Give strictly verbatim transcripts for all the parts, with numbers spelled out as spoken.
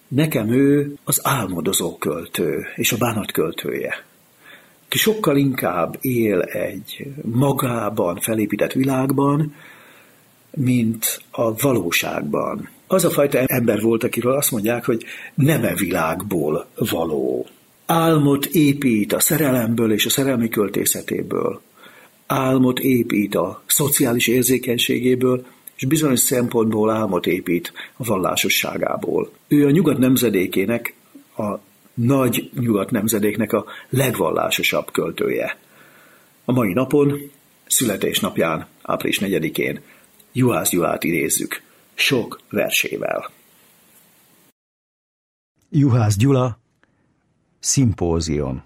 Nekem ő az álmodozó költő és a bánat költője, ki sokkal inkább él egy magában felépített világban, mint a valóságban. Az a fajta ember volt, akiről azt mondják, hogy nem e világból való. Álmot épít a szerelemből és a szerelmi költészetéből. Álmot épít a szociális érzékenységéből, és bizonyos szempontból álmot épít a vallásosságából. Ő a nyugat nemzedékének, a nagy nyugat nemzedéknek a legvallásosabb költője. A mai napon, születésnapján, április negyedikén Juhász Gyulát idézzük sok versével. Juhász Gyula, Szimpózion.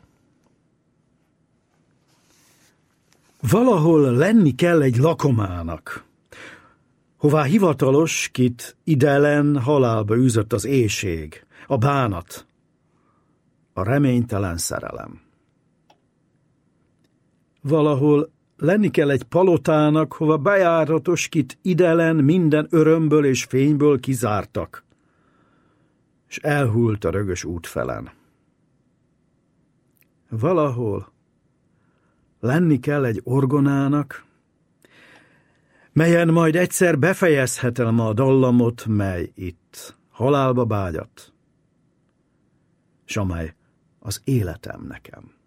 Valahol lenni kell egy lakomának, hová hivatalos, kit idelen halálba űzött az éhség, a bánat, a reménytelen szerelem. Valahol lenni kell egy palotának, hova bejáratos, kit idelen minden örömből és fényből kizártak, és elhult a rögös útfelen. Valahol lenni kell egy orgonának, melyen majd egyszer befejezhetem a dallamot, mely itt halálba bágyat, s amely az életem nekem.